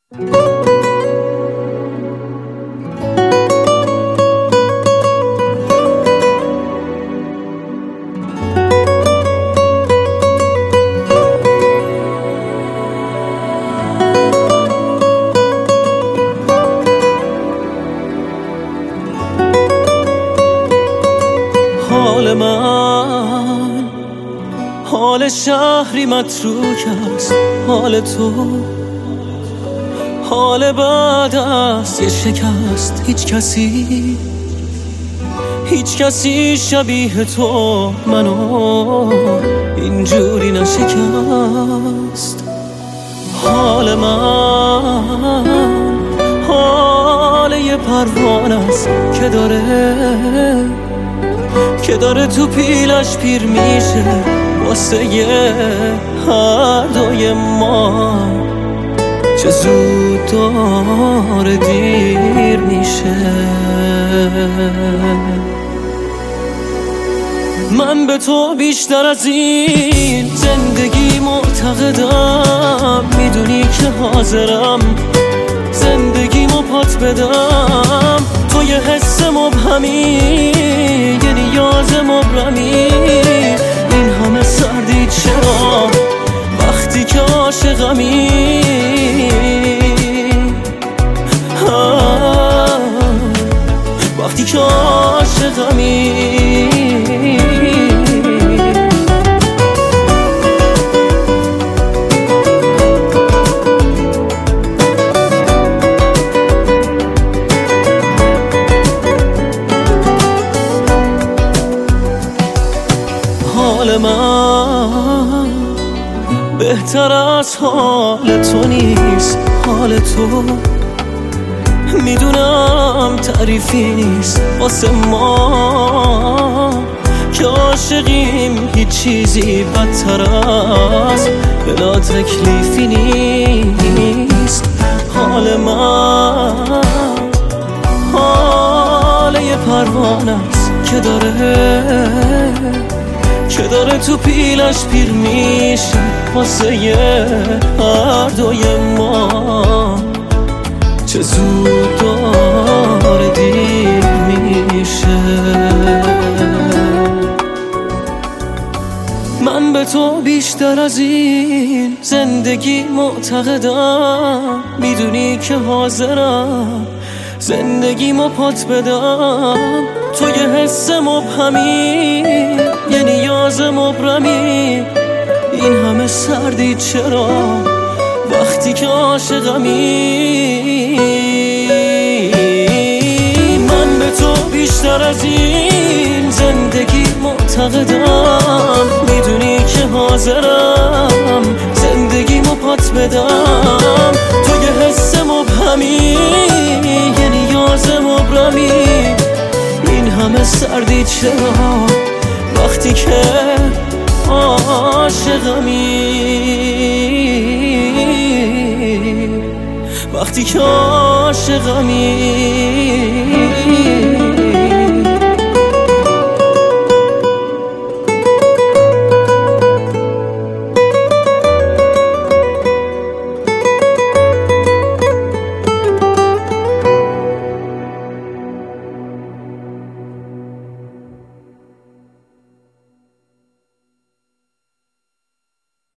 حال من حال شهری متروک است، حال تو حال بعد است یه شکست. هیچ کسی شبیه تو منو اینجوری نشکست. حال من حال یه پروانه است که داره تو پیلش پیر میشه واسه هر دوی ما. چه زود داره دیر میشه. من به تو بیشتر از این زندگی معتقدم، میدونی که حاضرم زندگیمو پات بدم. تو یه حس مبهمی، یه نیاز مبرمی، این همه سردی چرا وقتی که عاشقمی؟ وقتی که عاشقمی. حال من بهتر از حال تو نیست. حال تو میدونم تعریفی نیست واسه ما که عاشقیم. هیچ چیزی بدتر از بلا تکلیفی نیست. حال من حال یه پروانه است که داره تو پیلش پیر میشه واسه هر دوی ما. چه زود داره دیر میشه. من به تو بیشتر از این زندگی معتقدم، میدونی که حاضرم زندگیمو پات بدم. تو یه حس مبهمی، یه نیاز مبرمی، این همه سردی چرا وقتی که عاشقمی؟ من به تو بیشتر از این زندگی معتقدم، میدونی که حاضرم زندگیمو پات بدم. تو یه حس مبهمی، یه نیاز مبرمی، این همه سردی چرا وقتی که عاشقمی؟ وقتی که عاشقمی.